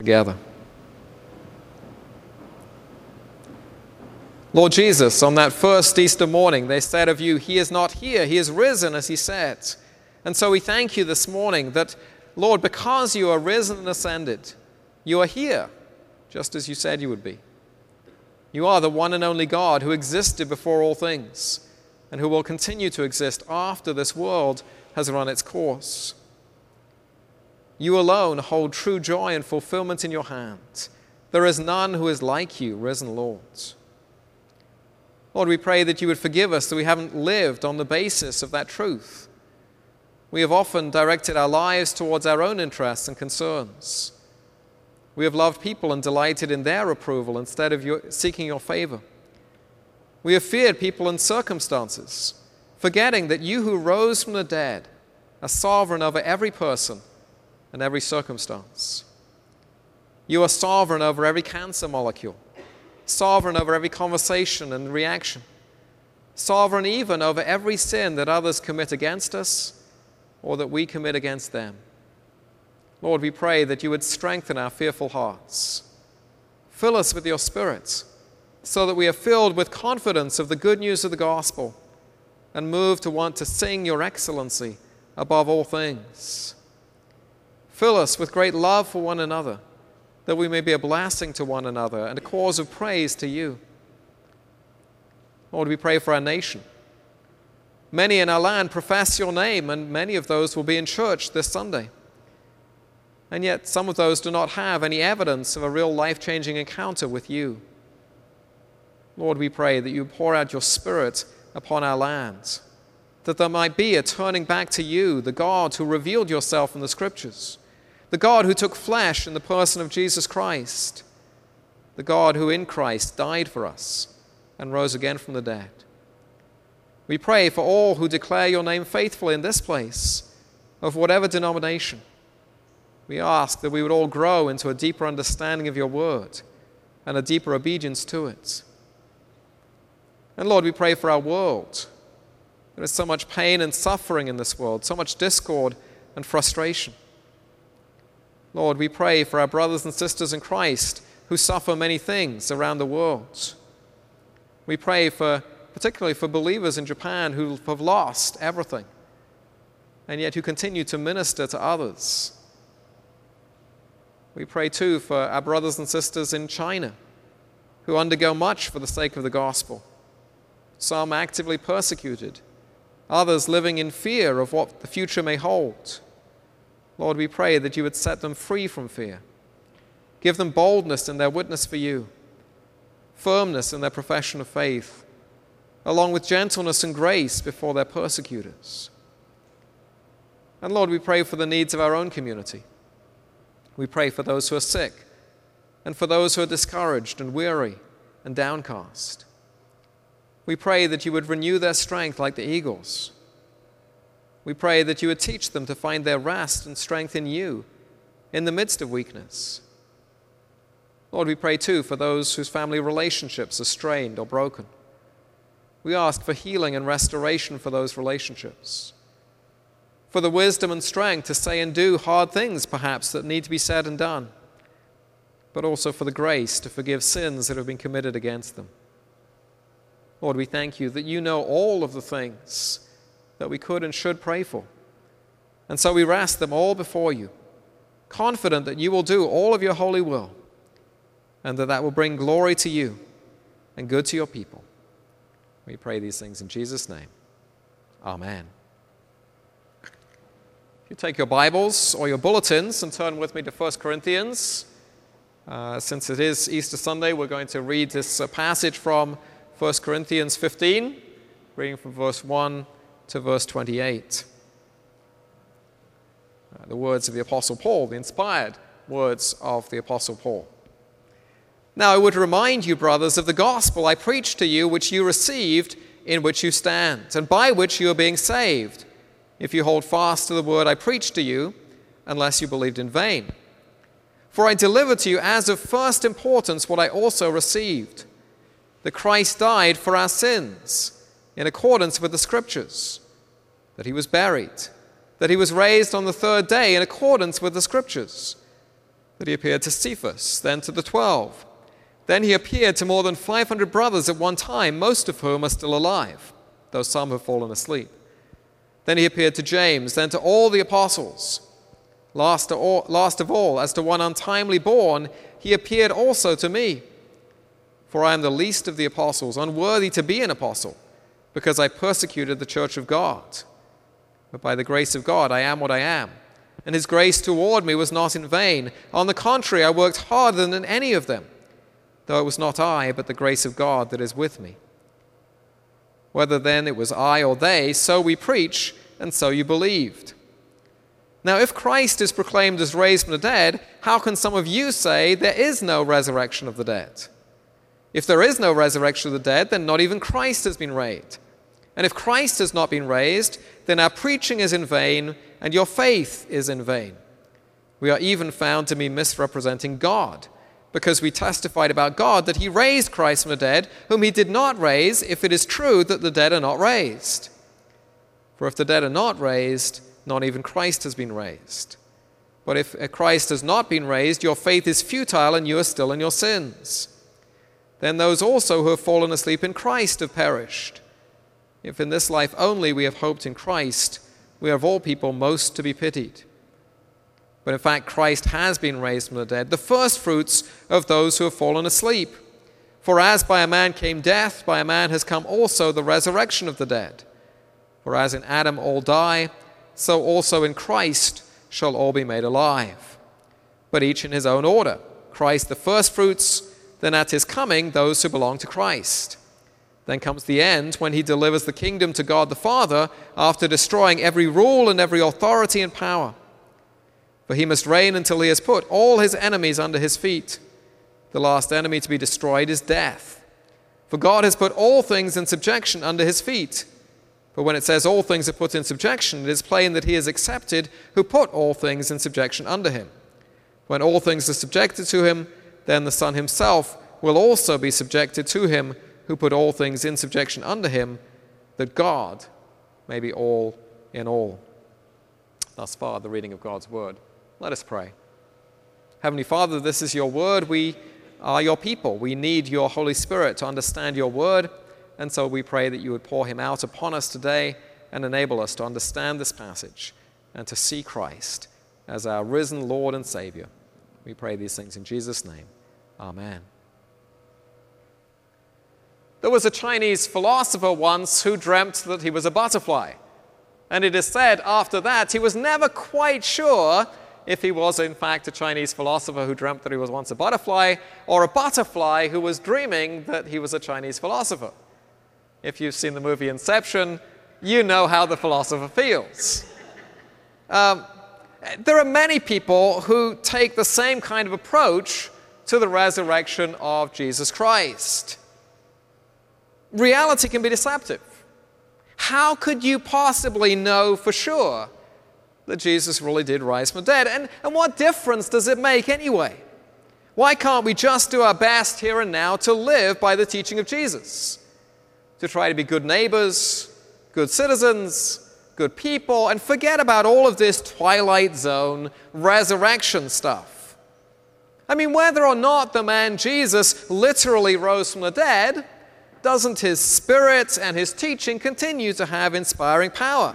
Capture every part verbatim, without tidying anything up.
Together. Lord Jesus, on that first Easter morning, they said of you, he is not here, he is risen, as he said. And so we thank you this morning that, Lord, because you are risen and ascended, you are here, just as you said you would be. You are the one and only God who existed before all things and who will continue to exist after this world has run its course. You alone hold true joy and fulfillment in your hand. There is none who is like you, risen Lord. Lord, we pray that you would forgive us that we haven't lived on the basis of that truth. We have often directed our lives towards our own interests and concerns. We have loved people and delighted in their approval instead of your, seeking your favor. We have feared people and circumstances, forgetting that you who rose from the dead are sovereign over every person and every circumstance. You are sovereign over every cancer molecule, sovereign over every conversation and reaction, sovereign even over every sin that others commit against us or that we commit against them. Lord, we pray that you would strengthen our fearful hearts. Fill us with your Spirit so that we are filled with confidence of the good news of the gospel and moved to want to sing your excellency above all things. Fill us with great love for one another, that we may be a blessing to one another and a cause of praise to you. Lord, we pray for our nation. Many in our land profess your name, and many of those will be in church this Sunday. And yet some of those do not have any evidence of a real life-changing encounter with you. Lord, we pray that you pour out your Spirit upon our land, that there might be a turning back to you, the God who revealed yourself in the Scriptures, the God who took flesh in the person of Jesus Christ, the God who in Christ died for us and rose again from the dead. We pray for all who declare your name faithfully in this place, of whatever denomination. We ask that we would all grow into a deeper understanding of your word and a deeper obedience to it. And Lord, we pray for our world. There is so much pain and suffering in this world, so much discord and frustration. Lord, we pray for our brothers and sisters in Christ who suffer many things around the world. We pray for, particularly for believers in Japan who have lost everything and yet who continue to minister to others. We pray too for our brothers and sisters in China who undergo much for the sake of the gospel. Some actively persecuted, others living in fear of what the future may hold. Lord, we pray that you would set them free from fear. Give them boldness in their witness for you, firmness in their profession of faith, along with gentleness and grace before their persecutors. And Lord, we pray for the needs of our own community. We pray for those who are sick and for those who are discouraged and weary and downcast. We pray that you would renew their strength like the eagles. We pray that you would teach them to find their rest and strength in you in the midst of weakness. Lord, we pray too for those whose family relationships are strained or broken. We ask for healing and restoration for those relationships, for the wisdom and strength to say and do hard things, perhaps, that need to be said and done, but also for the grace to forgive sins that have been committed against them. Lord, we thank you that you know all of the things that we could and should pray for. And so we rest them all before you, confident that you will do all of your holy will, and that that will bring glory to you and good to your people. We pray these things in Jesus' name. Amen. If you take your Bibles or your bulletins and turn with me to First Corinthians, uh, since it is Easter Sunday, we're going to read this uh, passage from First Corinthians fifteen, reading from verse one to verse twenty-eight. Uh, the words of the Apostle Paul, the inspired words of the Apostle Paul. Now I would remind you, brothers, of the gospel I preached to you, which you received, in which you stand, and by which you are being saved, if you hold fast to the word I preached to you, unless you believed in vain. For I delivered to you as of first importance what I also received, that Christ died for our sins, in accordance with the Scriptures, that he was buried, that he was raised on the third day in accordance with the Scriptures, that he appeared to Cephas, then to the twelve. Then he appeared to more than five hundred brothers at one time, most of whom are still alive, though some have fallen asleep. Then he appeared to James, then to all the apostles. Last of all, last of all, as to one untimely born, he appeared also to me. For I am the least of the apostles, unworthy to be an apostle, because I persecuted the church of God. But by the grace of God I am what I am, and his grace toward me was not in vain. On the contrary, I worked harder than any of them, though it was not I, but the grace of God that is with me. Whether then it was I or they, so we preach, and so you believed. Now if Christ is proclaimed as raised from the dead, how can some of you say there is no resurrection of the dead? If there is no resurrection of the dead, then not even Christ has been raised. And if Christ has not been raised, then our preaching is in vain, and your faith is in vain. We are even found to be misrepresenting God, because we testified about God that he raised Christ from the dead, whom he did not raise, if it is true that the dead are not raised. For if the dead are not raised, not even Christ has been raised. But if Christ has not been raised, your faith is futile, and you are still in your sins. Then those also who have fallen asleep in Christ have perished. If in this life only we have hoped in Christ, we are of all people most to be pitied. But in fact, Christ has been raised from the dead, the first fruits of those who have fallen asleep. For as by a man came death, by a man has come also the resurrection of the dead. For as in Adam all die, so also in Christ shall all be made alive. But each in his own order. Christ the first fruits, then at his coming those who belong to Christ. Then comes the end, when he delivers the kingdom to God the Father, after destroying every rule and every authority and power. For he must reign until he has put all his enemies under his feet. The last enemy to be destroyed is death. For God has put all things in subjection under his feet. For when it says all things are put in subjection, it is plain that he is accepted who put all things in subjection under him. When all things are subjected to him, then the Son himself will also be subjected to him who put all things in subjection under him, that God may be all in all. Thus far, the reading of God's word. Let us pray. Heavenly Father, this is your word. We are your people. We need your Holy Spirit to understand your word, and so we pray that you would pour him out upon us today and enable us to understand this passage and to see Christ as our risen Lord and Savior. We pray these things in Jesus' name. Amen. There was a Chinese philosopher once who dreamt that he was a butterfly. And it is said after that he was never quite sure if he was in fact a Chinese philosopher who dreamt that he was once a butterfly, or a butterfly who was dreaming that he was a Chinese philosopher. If you've seen the movie Inception, you know how the philosopher feels. Um, there are many people who take the same kind of approach to the resurrection of Jesus Christ. Reality can be deceptive. How could you possibly know for sure that Jesus really did rise from the dead? And, and what difference does it make anyway? Why can't we just do our best here and now to live by the teaching of Jesus? To try to be good neighbors, good citizens, good people, and forget about all of this Twilight Zone resurrection stuff. I mean, whether or not the man Jesus literally rose from the dead, doesn't his spirit and his teaching continue to have inspiring power?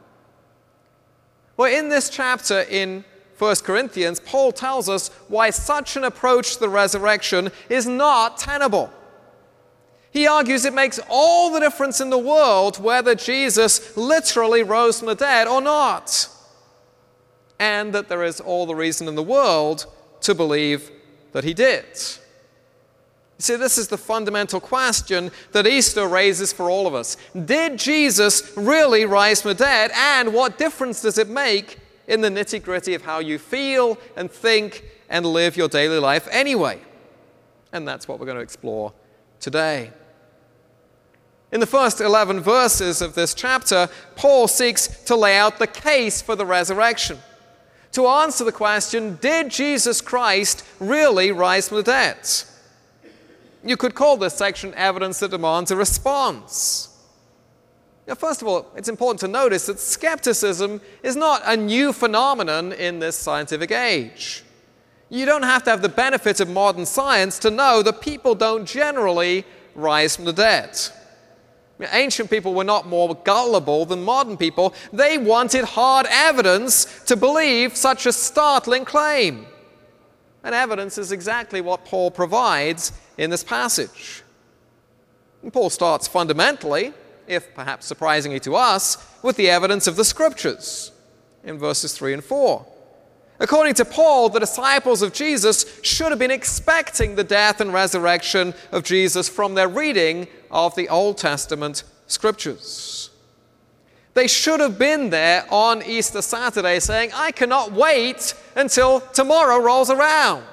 Well, in this chapter in First Corinthians, Paul tells us why such an approach to the resurrection is not tenable. He argues it makes all the difference in the world whether Jesus literally rose from the dead or not, and that there is all the reason in the world to believe that he did. You see, this is the fundamental question that Easter raises for all of us. Did Jesus really rise from the dead? And what difference does it make in the nitty-gritty of how you feel and think and live your daily life anyway? And that's what we're going to explore today. In the first eleven verses of this chapter, Paul seeks to lay out the case for the resurrection. To answer the question, did Jesus Christ really rise from the dead? You could call this section evidence that demands a response. Now, first of all, it's important to notice that skepticism is not a new phenomenon in this scientific age. You don't have to have the benefit of modern science to know that people don't generally rise from the dead. Ancient people were not more gullible than modern people. They wanted hard evidence to believe such a startling claim. And evidence is exactly what Paul provides in this passage. And Paul starts fundamentally, if perhaps surprisingly to us, with the evidence of the Scriptures in verses three and four. According to Paul, the disciples of Jesus should have been expecting the death and resurrection of Jesus from their reading of the Old Testament Scriptures. They should have been there on Easter Saturday saying, I cannot wait until tomorrow rolls around.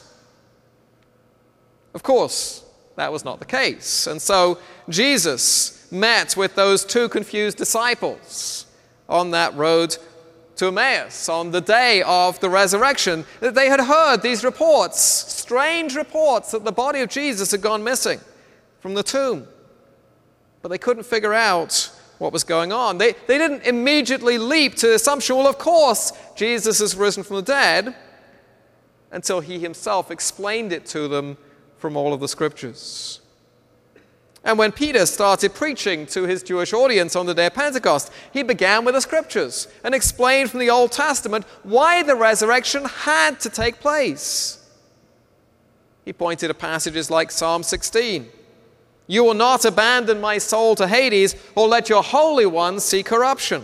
Of course, that was not the case. And so Jesus met with those two confused disciples on that road to Emmaus on the day of the resurrection. That they had heard these reports, strange reports, that the body of Jesus had gone missing from the tomb. But they couldn't figure out what was going on. They, they didn't immediately leap to the assumption, well, of course, Jesus has risen from the dead, until he himself explained it to them from all of the Scriptures. And when Peter started preaching to his Jewish audience on the day of Pentecost, he began with the Scriptures and explained from the Old Testament why the resurrection had to take place. He pointed to passages like Psalm sixteen. You will not abandon my soul to Hades, or let your Holy One see corruption.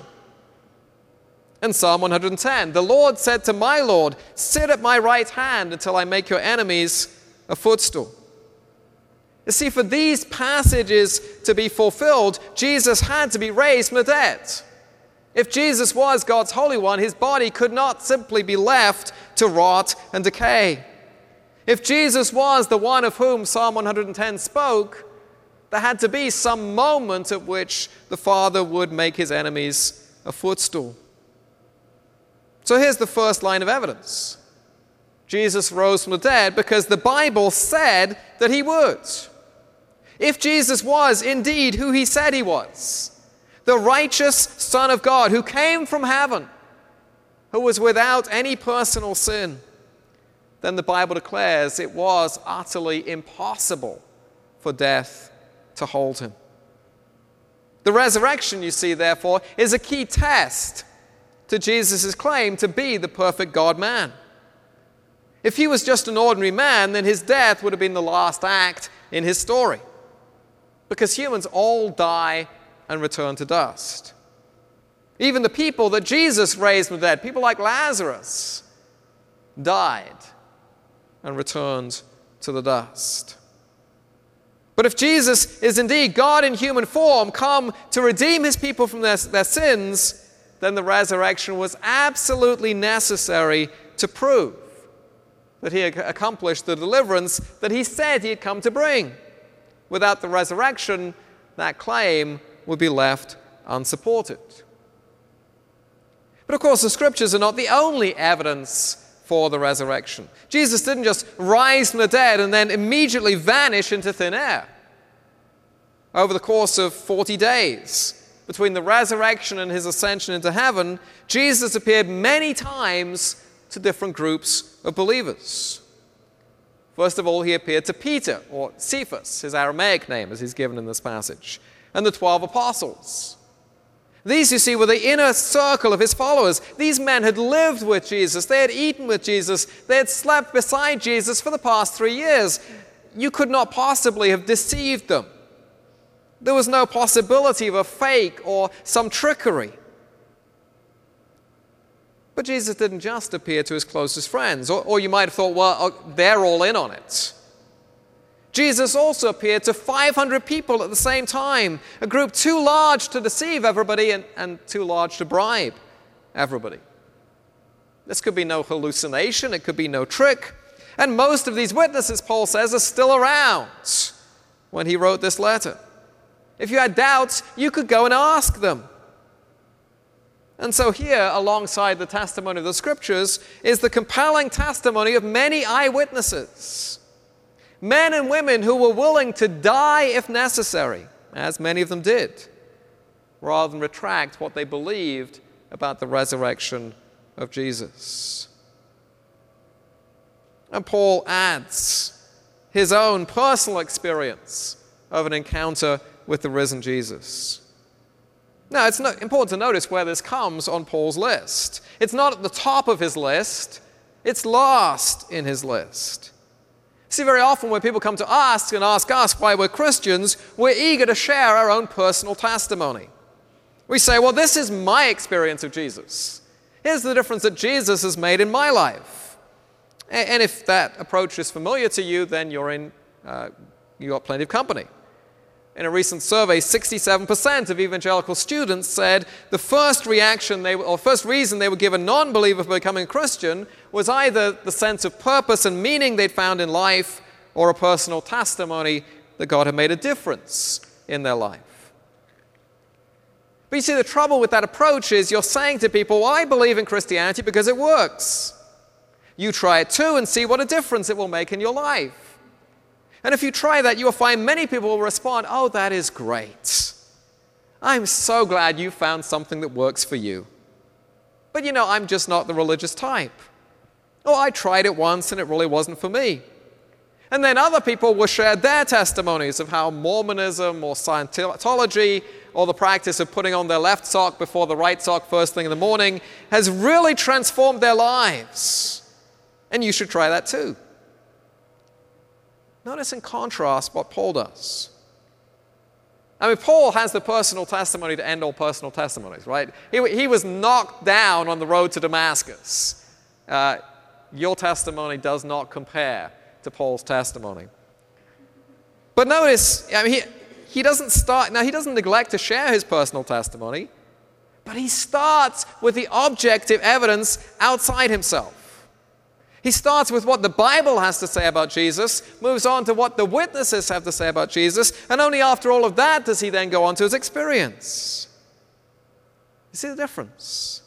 And Psalm one hundred ten, the Lord said to my Lord, sit at my right hand until I make your enemies a footstool. You see, for these passages to be fulfilled, Jesus had to be raised from the dead. If Jesus was God's Holy One, his body could not simply be left to rot and decay. If Jesus was the one of whom Psalm one hundred ten spoke, there had to be some moment at which the Father would make his enemies a footstool. So here's the first line of evidence. Jesus rose from the dead because the Bible said that he would. If Jesus was indeed who he said he was, the righteous Son of God who came from heaven, who was without any personal sin, then the Bible declares it was utterly impossible for death to hold him. The resurrection, you see, therefore, is a key test to Jesus' claim to be the perfect God-man. If he was just an ordinary man, then his death would have been the last act in his story. Because humans all die and return to dust. Even the people that Jesus raised from the dead, people like Lazarus, died and returned to the dust. But if Jesus is indeed God in human form, come to redeem his people from their, their sins, then the resurrection was absolutely necessary to prove that he had accomplished the deliverance that he said he had come to bring. Without the resurrection, that claim would be left unsupported. But of course, the Scriptures are not the only evidence for the resurrection. Jesus didn't just rise from the dead and then immediately vanish into thin air. Over the course of forty days, between the resurrection and his ascension into heaven, Jesus appeared many times to different groups of believers. First of all, he appeared to Peter, or Cephas, his Aramaic name as he's given in this passage, and the twelve apostles. These, you see, were the inner circle of his followers. These men had lived with Jesus. They had eaten with Jesus. They had slept beside Jesus for the past three years. You could not possibly have deceived them. There was no possibility of a fake or some trickery. But Jesus didn't just appear to his closest friends, or, or you might have thought, well, they're all in on it. Jesus also appeared to five hundred people at the same time, a group too large to deceive everybody and, and too large to bribe everybody. This could be no hallucination, it could be no trick. And most of these witnesses, Paul says, are still around when he wrote this letter. If you had doubts, you could go and ask them. And so here, alongside the testimony of the Scriptures, is the compelling testimony of many eyewitnesses. Men and women who were willing to die if necessary, as many of them did, rather than retract what they believed about the resurrection of Jesus. And Paul adds his own personal experience of an encounter with the risen Jesus. Now, it's not important to notice where this comes on Paul's list. It's not at the top of his list. It's last in his list. See, very often when people come to us and ask us why we're Christians, we're eager to share our own personal testimony. We say, well, this is my experience of Jesus. Here's the difference that Jesus has made in my life. And if that approach is familiar to you, then you're in, uh, you got plenty of company. In a recent survey, sixty-seven percent of evangelical students said the first reaction they, or first reason they would give a non-believer for becoming a Christian was either the sense of purpose and meaning they'd found in life or a personal testimony that God had made a difference in their life. But you see, the trouble with that approach is you're saying to people, well, I believe in Christianity because it works. You try it too and see what a difference it will make in your life. And if you try that, you will find many people will respond, oh, that is great. I'm so glad you found something that works for you. But you know, I'm just not the religious type. Oh, I tried it once and it really wasn't for me. And then other people will share their testimonies of how Mormonism or Scientology or the practice of putting on their left sock before the right sock first thing in the morning has really transformed their lives. And you should try that too. Notice in contrast what Paul does. I mean, Paul has the personal testimony to end all personal testimonies, right? He, he was knocked down on the road to Damascus. Uh, your testimony does not compare to Paul's testimony. But notice, I mean, he, he doesn't start, now he doesn't neglect to share his personal testimony, but he starts with the objective evidence outside himself. He starts with what the Bible has to say about Jesus, moves on to what the witnesses have to say about Jesus, and only after all of that does he then go on to his experience. You see the difference?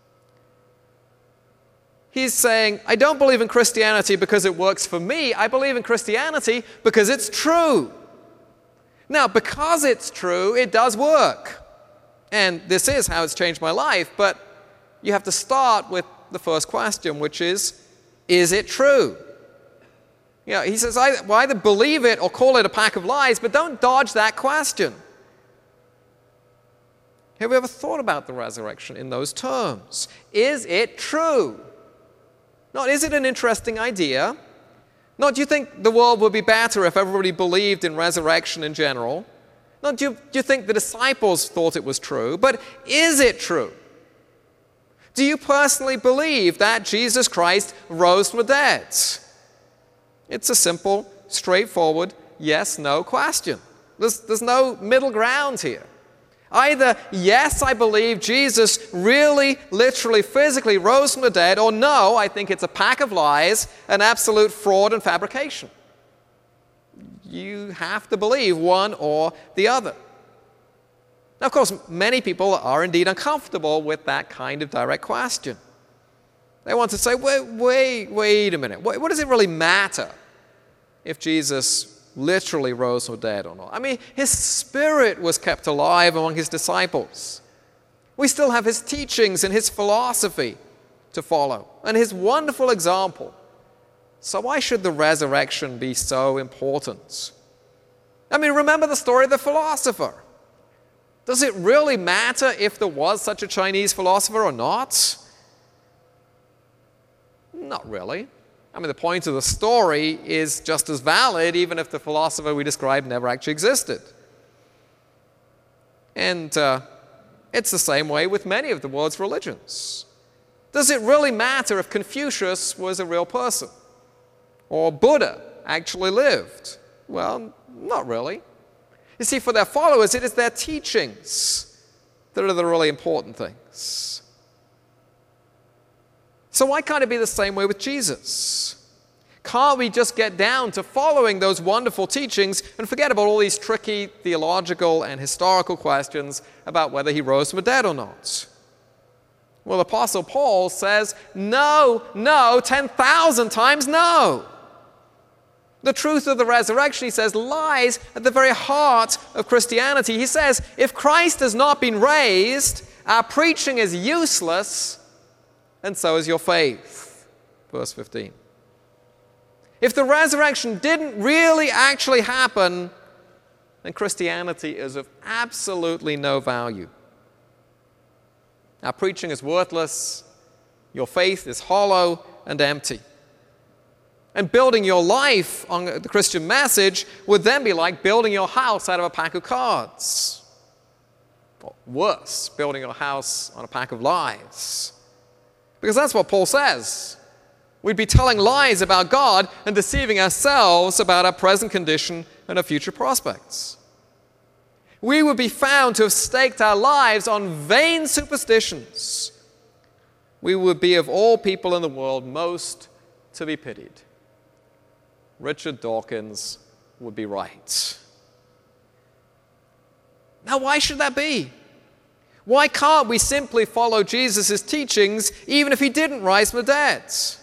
He's saying, I don't believe in Christianity because it works for me. I believe in Christianity because it's true. Now, because it's true, it does work. And this is how it's changed my life, but you have to start with the first question, which is, is it true? You know, he says, well, either believe it or call it a pack of lies, but don't dodge that question. Have you ever thought about the resurrection in those terms? Is it true? Not, is it an interesting idea? Not, do you think the world would be better if everybody believed in resurrection in general? Not, do you, do you think the disciples thought it was true? But is it true? Do you personally believe that Jesus Christ rose from the dead? It's a simple, straightforward, yes-no question. There's, there's no middle ground here. Either, yes, I believe Jesus really, literally, physically rose from the dead, or no, I think it's a pack of lies, an absolute fraud and fabrication. You have to believe one or the other. Now, of course, many people are indeed uncomfortable with that kind of direct question. They want to say, wait, wait, wait a minute. What, what does it really matter if Jesus literally rose from the dead or not? I mean, his spirit was kept alive among his disciples. We still have his teachings and his philosophy to follow, and his wonderful example. So why should the resurrection be so important? I mean, remember the story of the philosopher. Does it really matter if there was such a Chinese philosopher or not? Not really. I mean, the point of the story is just as valid even if the philosopher we described never actually existed. And uh, it's the same way with many of the world's religions. Does it really matter if Confucius was a real person? Or Buddha actually lived? Well, not really. You see, for their followers, it is their teachings that are the really important things. So why can't it be the same way with Jesus? Can't we just get down to following those wonderful teachings and forget about all these tricky theological and historical questions about whether he rose from the dead or not? Well, Apostle Paul says, no, no, ten thousand times no. The truth of the resurrection, he says, lies at the very heart of Christianity. He says, if Christ has not been raised, our preaching is useless, and so is your faith. Verse fifteen. If the resurrection didn't really actually happen, then Christianity is of absolutely no value. Our preaching is worthless, your faith is hollow and empty. And building your life on the Christian message would then be like building your house out of a pack of cards. Or worse, building your house on a pack of lies. Because that's what Paul says. We'd be telling lies about God and deceiving ourselves about our present condition and our future prospects. We would be found to have staked our lives on vain superstitions. We would be, of all people in the world, most to be pitied. Richard Dawkins would be right. Now, why should that be? Why can't we simply follow Jesus' teachings even if he didn't rise from the dead?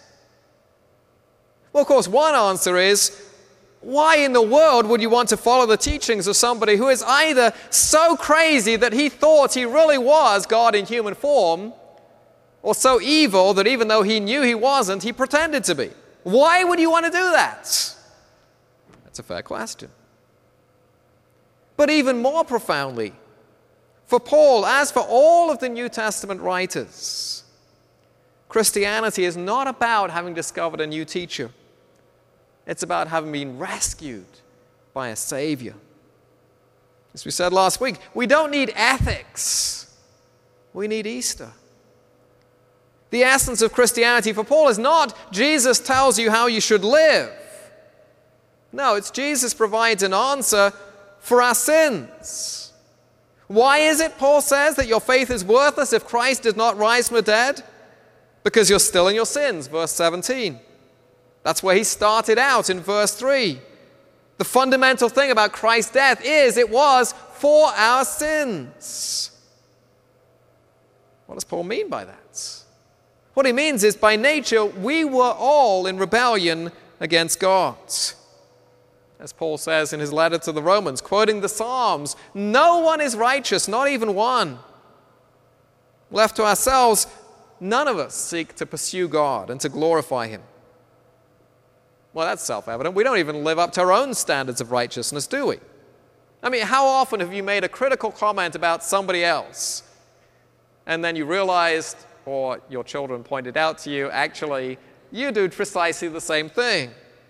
Well, of course, one answer is, why in the world would you want to follow the teachings of somebody who is either so crazy that he thought he really was God in human form, or so evil that even though he knew he wasn't, he pretended to be? Why would you want to do that? That's a fair question. But even more profoundly, for Paul, as for all of the New Testament writers, Christianity is not about having discovered a new teacher. It's about having been rescued by a Savior. As we said last week, we don't need ethics. We need Easter. The essence of Christianity for Paul is not Jesus tells you how you should live. No, it's Jesus provides an answer for our sins. Why is it, Paul says, that your faith is worthless if Christ did not rise from the dead? Because you're still in your sins, verse seventeen. That's where he started out in verse three. The fundamental thing about Christ's death is it was for our sins. What does Paul mean by that? What he means is, by nature, we were all in rebellion against God. As Paul says in his letter to the Romans, quoting the Psalms, no one is righteous, not even one. Left to ourselves, none of us seek to pursue God and to glorify him. Well, that's self-evident. We don't even live up to our own standards of righteousness, do we? I mean, how often have you made a critical comment about somebody else, and then you realized, or your children pointed out to you, actually, you do precisely the same thing?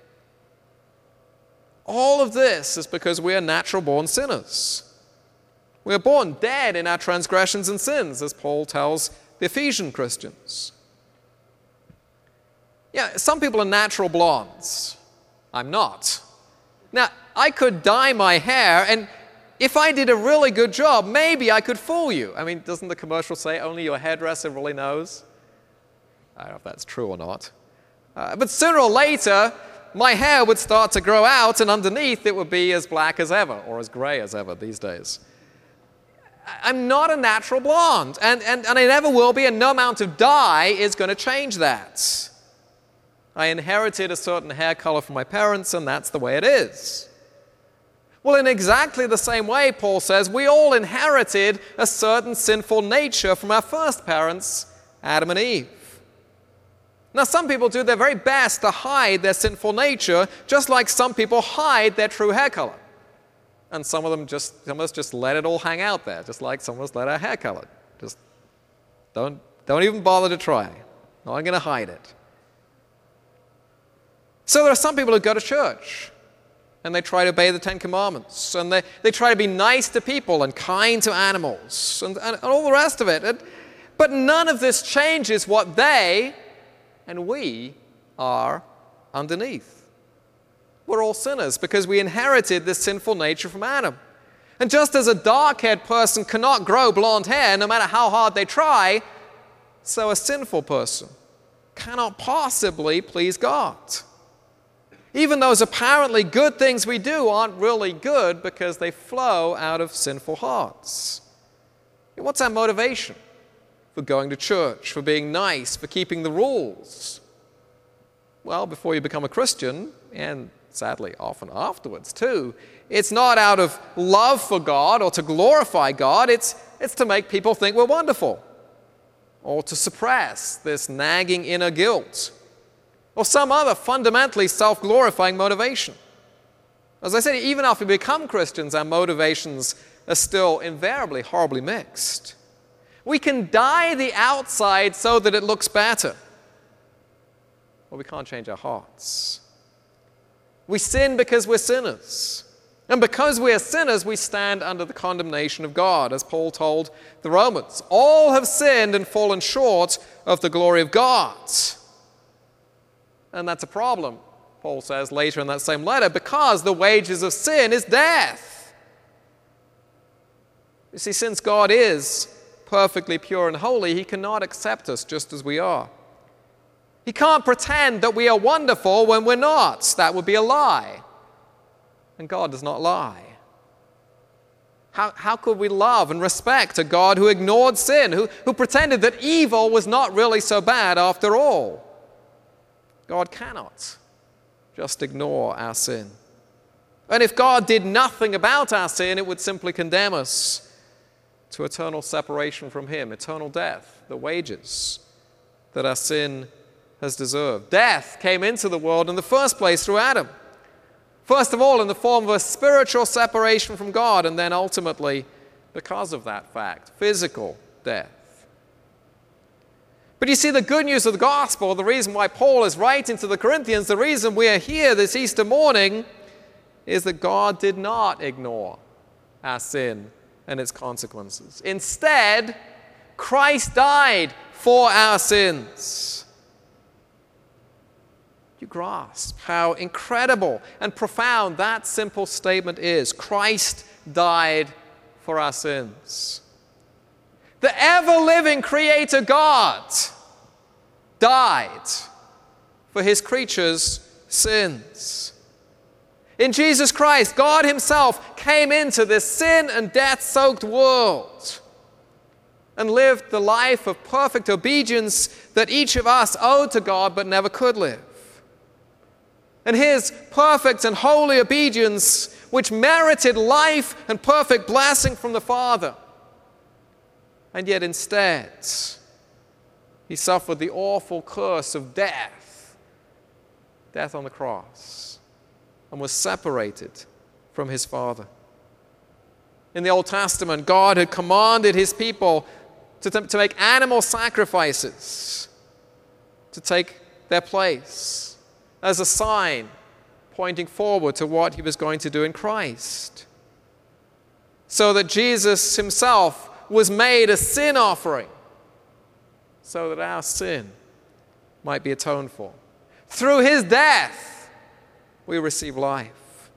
All of this is because we are natural-born sinners. We are born dead in our transgressions and sins, as Paul tells the Ephesian Christians. Yeah, some people are natural blondes. I'm not. Now, I could dye my hair, and if I did a really good job, maybe I could fool you. I mean, doesn't the commercial say only your hairdresser really knows? I don't know if that's true or not. Uh, but sooner or later, my hair would start to grow out, and underneath it would be as black as ever, or as gray as ever these days. I'm not a natural blonde, and, and, and I never will be, and no amount of dye is going to change that. I inherited a certain hair color from my parents, and that's the way it is. Well, in exactly the same way, Paul says, we all inherited a certain sinful nature from our first parents, Adam and Eve. Now, some people do their very best to hide their sinful nature, just like some people hide their true hair color. And some of them just, some of us just let it all hang out there, just like some of us let our hair color. Just don't, don't even bother to try. No, I'm going to hide it. So there are some people who go to church, and they try to obey the Ten Commandments, and they, they try to be nice to people and kind to animals, and, and, and all the rest of it. And, but none of this changes what they and we are underneath. We're all sinners because we inherited this sinful nature from Adam. And just as a dark-haired person cannot grow blonde hair no matter how hard they try, so a sinful person cannot possibly please God. Even those apparently good things we do aren't really good because they flow out of sinful hearts. What's our motivation for going to church, for being nice, for keeping the rules? Well, before you become a Christian, and sadly often afterwards too, it's not out of love for God or to glorify God, it's, it's to make people think we're wonderful, or to suppress this nagging inner guilt. or some other fundamentally self-glorifying motivation. As I said, even after we become Christians, our motivations are still invariably horribly mixed. We can dye the outside so that it looks better, but we can't change our hearts. We sin because we're sinners. And because we are sinners, we stand under the condemnation of God, as Paul told the Romans. All have sinned and fallen short of the glory of God. And that's a problem, Paul says later in that same letter, because the wages of sin is death. You see, since God is perfectly pure and holy, he cannot accept us just as we are. He can't pretend that we are wonderful when we're not. That would be a lie. And God does not lie. How, how could we love and respect a God who ignored sin, who, who pretended that evil was not really so bad after all? God cannot just ignore our sin. And if God did nothing about our sin, it would simply condemn us to eternal separation from him, eternal death, the wages that our sin has deserved. Death came into the world in the first place through Adam. First of all, in the form of a spiritual separation from God, and then ultimately, because of that fact, physical death. But you see, the good news of the gospel, the reason why Paul is writing to the Corinthians, the reason we are here this Easter morning, is that God did not ignore our sin and its consequences. Instead, Christ died for our sins. You grasp how incredible and profound that simple statement is. Christ died for our sins. The ever-living Creator God died for his creatures' sins. In Jesus Christ, God himself came into this sin and death-soaked world and lived the life of perfect obedience that each of us owed to God but never could live. And his perfect and holy obedience, which merited life and perfect blessing from the Father. And yet instead, he suffered the awful curse of death, death on the cross, and was separated from his Father. In the Old Testament, God had commanded his people to, to make animal sacrifices to take their place, as a sign pointing forward to what he was going to do in Christ. So that Jesus himself was made a sin offering, so that our sin might be atoned for. Through his death, we receive life.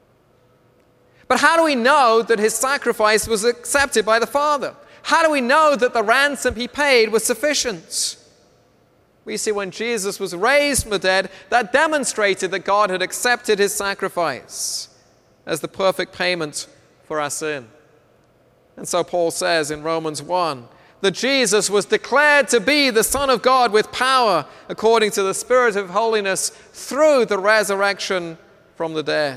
But how do we know that his sacrifice was accepted by the Father? How do we know that the ransom he paid was sufficient? We see when Jesus was raised from the dead, that demonstrated that God had accepted his sacrifice as the perfect payment for our sin. And so Paul says in Romans one that Jesus was declared to be the Son of God with power according to the Spirit of holiness through the resurrection from the dead.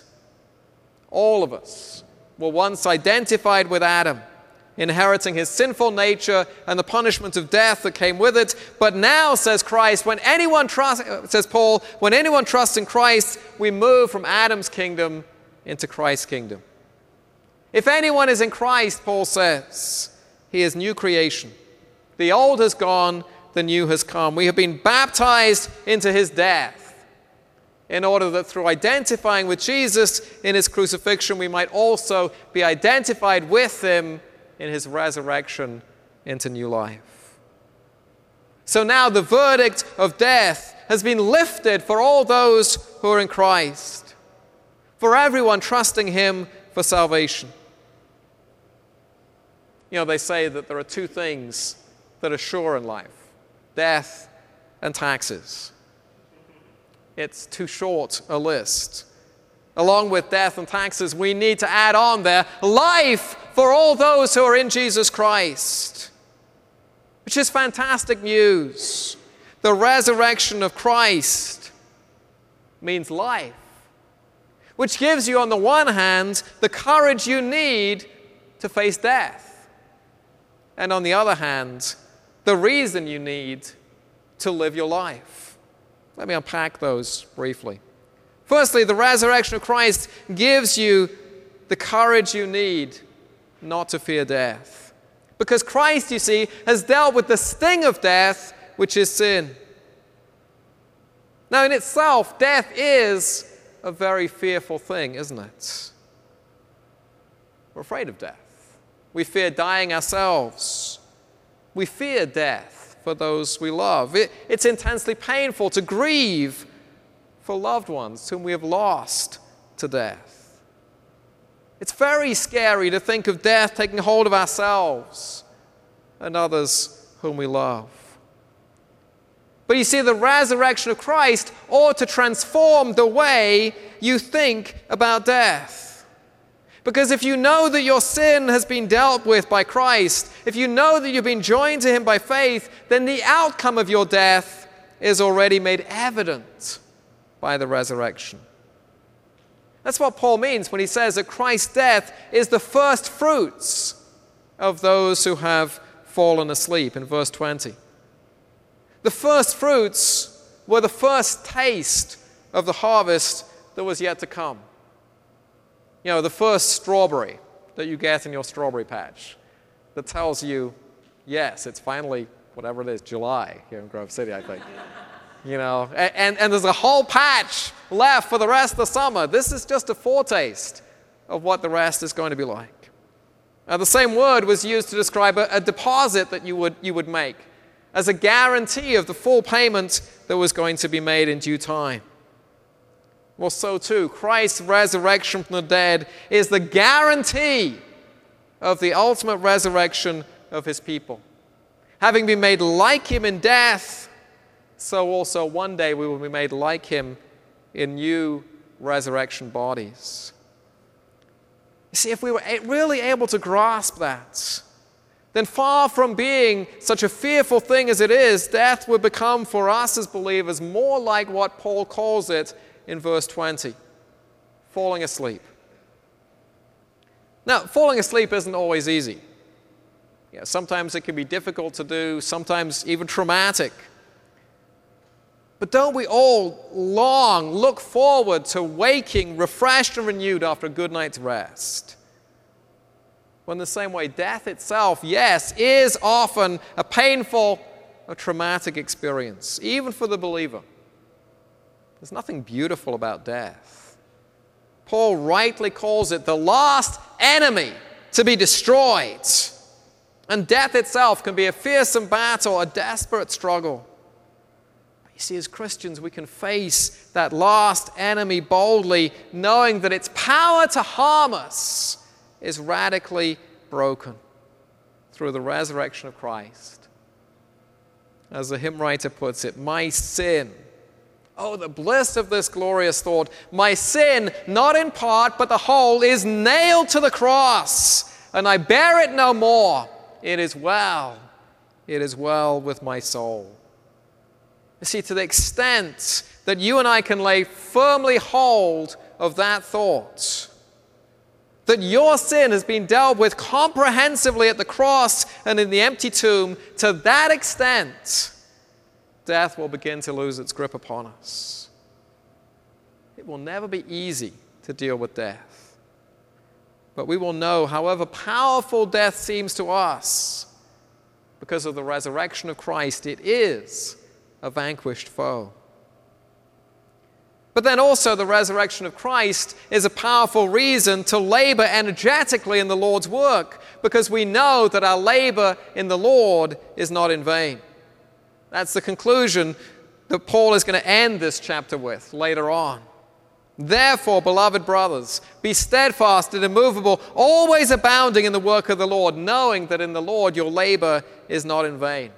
All of us were once identified with Adam, inheriting his sinful nature and the punishment of death that came with it. But now, says Christ, when anyone trusts, says Paul, when anyone trusts in Christ, we move from Adam's kingdom into Christ's kingdom. If anyone is in Christ, Paul says, he is new creation. The old has gone, the new has come. We have been baptized into his death, in order that through identifying with Jesus in his crucifixion, we might also be identified with him in his resurrection into new life. So now the verdict of death has been lifted for all those who are in Christ, for everyone trusting him for salvation. You know, they say that there are two things that are sure in life: death and taxes. It's too short a list. Along with death and taxes, we need to add on there life for all those who are in Jesus Christ, which is fantastic news. The resurrection of Christ means life, which gives you, on the one hand, the courage you need to face death, and on the other hand, the reason you need to live your life. Let me unpack those briefly. Firstly, the resurrection of Christ gives you the courage you need not to fear death. Because Christ, you see, has dealt with the sting of death, which is sin. Now, in itself, death is a very fearful thing, isn't it? We're afraid of death. We fear dying ourselves. We fear death for those we love. It, it's intensely painful to grieve for loved ones whom we have lost to death. It's very scary to think of death taking hold of ourselves and others whom we love. But you see, the resurrection of Christ ought to transform the way you think about death. Because if you know that your sin has been dealt with by Christ, if you know that you've been joined to him by faith, then the outcome of your death is already made evident by the resurrection. That's what Paul means when he says that Christ's death is the first fruits of those who have fallen asleep in verse twenty. The first fruits were the first taste of the harvest that was yet to come. You know, the first strawberry that you get in your strawberry patch that tells you, yes, it's finally, whatever it is, July here in Grove City, I think. You know, and, and there's a whole patch left for the rest of the summer. This is just a foretaste of what the rest is going to be like. Now, the same word was used to describe a, a deposit that you would, you would make as a guarantee of the full payment that was going to be made in due time. Well, so too, Christ's resurrection from the dead is the guarantee of the ultimate resurrection of his people. Having been made like him in death, so also one day we will be made like him in new resurrection bodies. You see, if we were really able to grasp that, then far from being such a fearful thing as it is, death would become for us as believers more like what Paul calls it in verse twenty, falling asleep. Now, falling asleep isn't always easy. Yeah, sometimes it can be difficult to do, sometimes even traumatic. But don't we all long look forward to waking refreshed and renewed after a good night's rest? Well, in the same way, death itself, yes, is often a painful, a traumatic experience, even for the believer. There's nothing beautiful about death. Paul rightly calls it the last enemy to be destroyed. And death itself can be a fearsome battle, a desperate struggle. But you see, as Christians, we can face that last enemy boldly, knowing that its power to harm us is radically broken through the resurrection of Christ. As the hymn writer puts it, my sin, oh, the bliss of this glorious thought, my sin, not in part but the whole, is nailed to the cross, and I bear it no more. It is well, it is well with my soul. You see, to the extent that you and I can lay firmly hold of that thought, that your sin has been dealt with comprehensively at the cross and in the empty tomb, to that extent, death will begin to lose its grip upon us. It will never be easy to deal with death. But we will know, however powerful death seems to us, because of the resurrection of Christ, it is a vanquished foe. But then also the resurrection of Christ is a powerful reason to labor energetically in the Lord's work, because we know that our labor in the Lord is not in vain. That's the conclusion that Paul is going to end this chapter with later on. Therefore, beloved brothers, be steadfast and immovable, always abounding in the work of the Lord, knowing that in the Lord your labor is not in vain.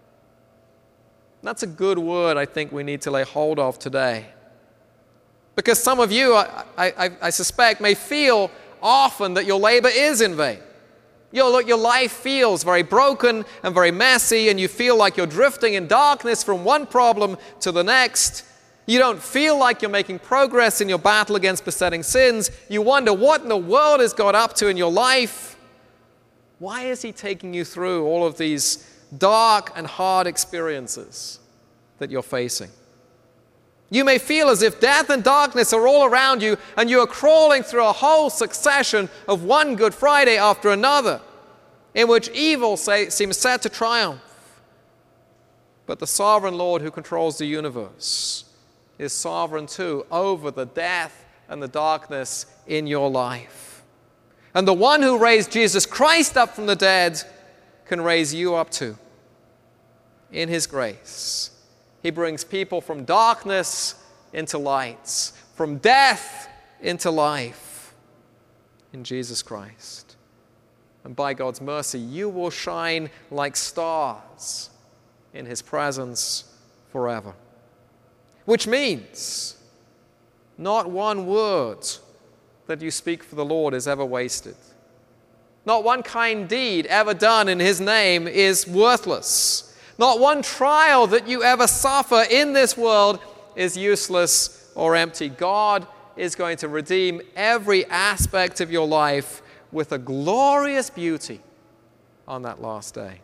That's a good word I think we need to lay hold of today. Because some of you, I, I, I suspect, may feel often that your labor is in vain. Your, look, your life feels very broken and very messy, and you feel like you're drifting in darkness from one problem to the next. You don't feel like you're making progress in your battle against besetting sins. You wonder what in the world has God up to in your life. Why is he taking you through all of these dark and hard experiences that you're facing? You may feel as if death and darkness are all around you, and you are crawling through a whole succession of one Good Friday after another, in which evil say, seems set to triumph. But the sovereign Lord who controls the universe is sovereign too over the death and the darkness in your life. And the one who raised Jesus Christ up from the dead can raise you up too. In his grace, he brings people from darkness into light, from death into life in Jesus Christ. And by God's mercy, you will shine like stars in his presence forever. Which means not one word that you speak for the Lord is ever wasted. Not one kind deed ever done in his name is worthless. Not one trial that you ever suffer in this world is useless or empty. God is going to redeem every aspect of your life with a glorious beauty on that last day.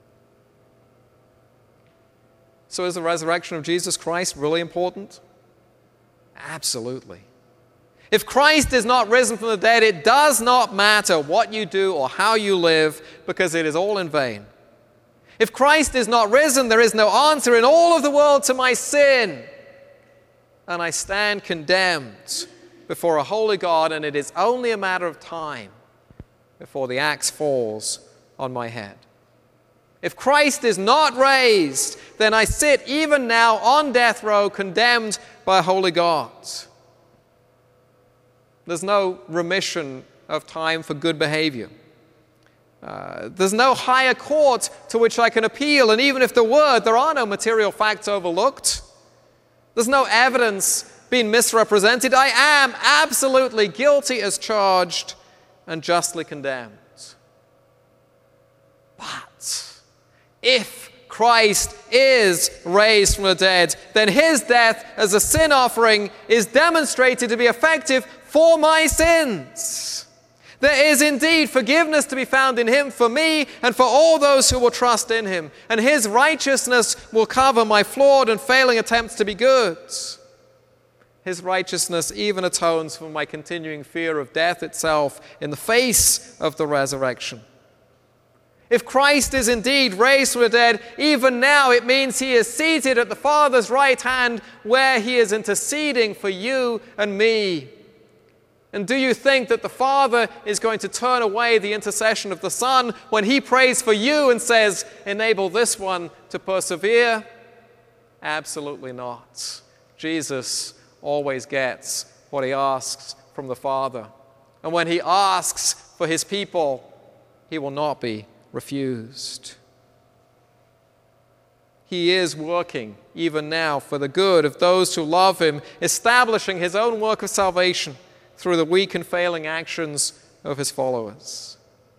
So is the resurrection of Jesus Christ really important? Absolutely. If Christ is not risen from the dead, it does not matter what you do or how you live, because it is all in vain. If Christ is not risen, there is no answer in all of the world to my sin, and I stand condemned before a holy God, and it is only a matter of time before the axe falls on my head. If Christ is not raised, then I sit even now on death row, condemned by a holy God. There's no remission of time for good behavior. Uh, there's no higher court to which I can appeal, and even if there were, there are no material facts overlooked. There's no evidence being misrepresented. I am absolutely guilty as charged and justly condemned. But if Christ is raised from the dead, then his death as a sin offering is demonstrated to be effective for my sins. There is indeed forgiveness to be found in him for me and for all those who will trust in him. And his righteousness will cover my flawed and failing attempts to be good. His righteousness even atones for my continuing fear of death itself in the face of the resurrection. If Christ is indeed raised from the dead, even now it means he is seated at the Father's right hand, where he is interceding for you and me. And do you think that the Father is going to turn away the intercession of the Son when he prays for you and says, enable this one to persevere? Absolutely not. Jesus always gets what he asks from the Father. And when he asks for his people, he will not be refused. He is working even now for the good of those who love him, establishing his own work of salvation through the weak and failing actions of his followers.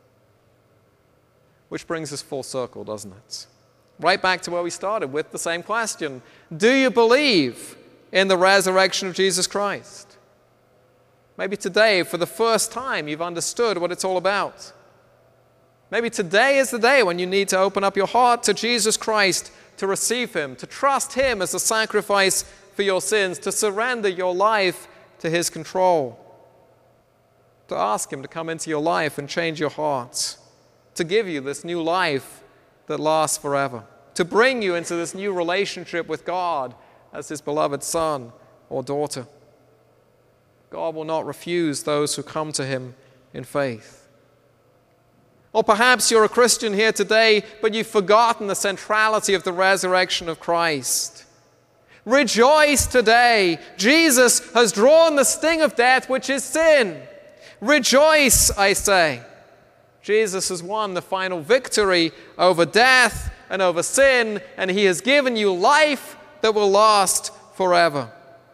Which brings us full circle, doesn't it? Right back to where we started with the same question. Do you believe in the resurrection of Jesus Christ? Maybe today, for the first time, you've understood what it's all about. Maybe today is the day when you need to open up your heart to Jesus Christ, to receive him, to trust him as a sacrifice for your sins, to surrender your life to his control, to ask him to come into your life and change your heart, to give you this new life that lasts forever, to bring you into this new relationship with God as his beloved son or daughter. God will not refuse those who come to him in faith. Or perhaps you're a Christian here today, but you've forgotten the centrality of the resurrection of Christ. Rejoice today. Jesus has drawn the sting of death, which is sin. Rejoice, I say. Jesus has won the final victory over death and over sin, and he has given you life that will last forever.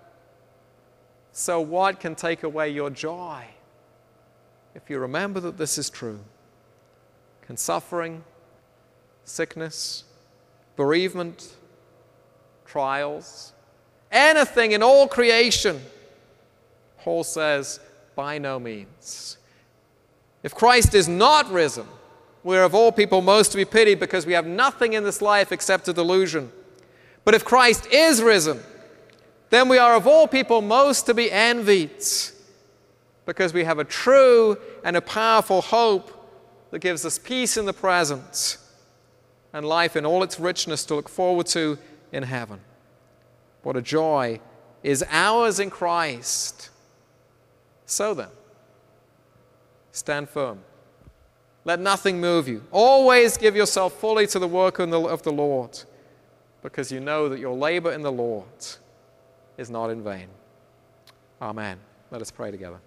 So what can take away your joy if you remember that this is true? Can suffering, sickness, bereavement, trials, anything in all creation? Paul says, by no means. If Christ is not risen, we're of all people most to be pitied, because we have nothing in this life except a delusion. But if Christ is risen, then we are of all people most to be envied, because we have a true and a powerful hope that gives us peace in the present and life in all its richness to look forward to in heaven. What a joy is ours in Christ. So then, stand firm. Let nothing move you. Always give yourself fully to the work of the Lord, because you know that your labor in the Lord is not in vain. Amen. Let us pray together.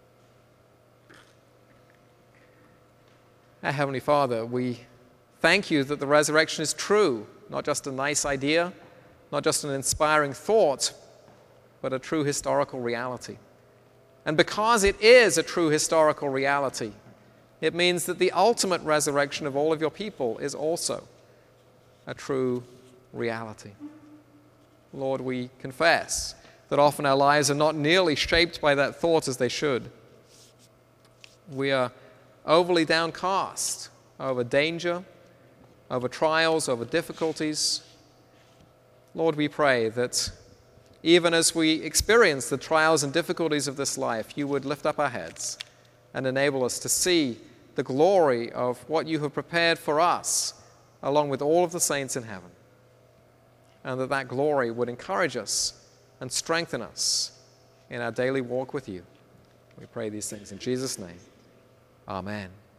Our Heavenly Father, we thank you that the resurrection is true, not just a nice idea, not just an inspiring thought, but a true historical reality. And because it is a true historical reality, it means that the ultimate resurrection of all of your people is also a true reality. Lord, we confess that often our lives are not nearly shaped by that thought as they should. We are overly downcast over danger, over trials, over difficulties. Lord, we pray that even as we experience the trials and difficulties of this life, you would lift up our heads and enable us to see the glory of what you have prepared for us, along with all of the saints in heaven. And that that glory would encourage us and strengthen us in our daily walk with you. We pray these things in Jesus' name. Amen.